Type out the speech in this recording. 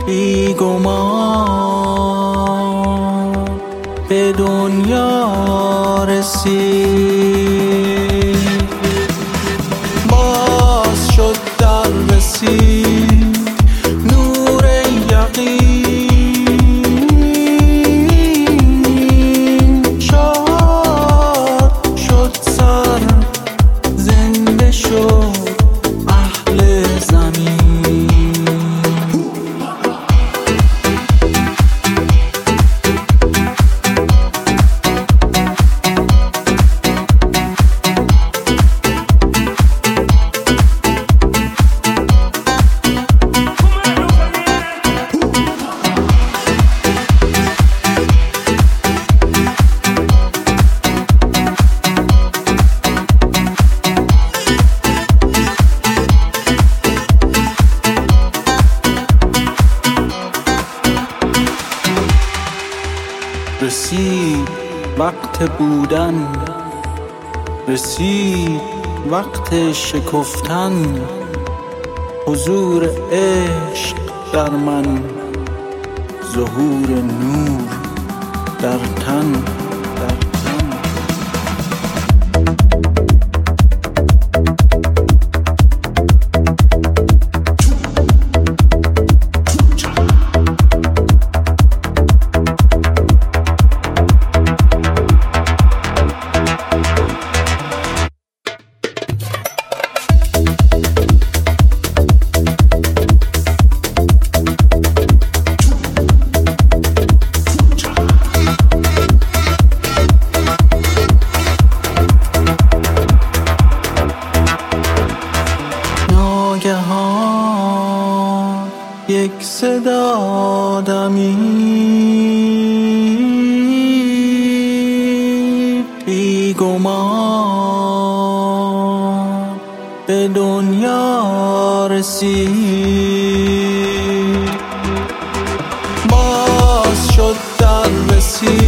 بیگمان به دنیا رسید. باز شد در رسید نور یقین، شاد شد سر زنده شد اهل زمین. رسید وقت بودن، رسید وقت شکفتن، حضور عشق در من، ظهور نور در تن. ناگهان یک صدا دمید، بیگمان به دنیا رسید. باز شد در رسید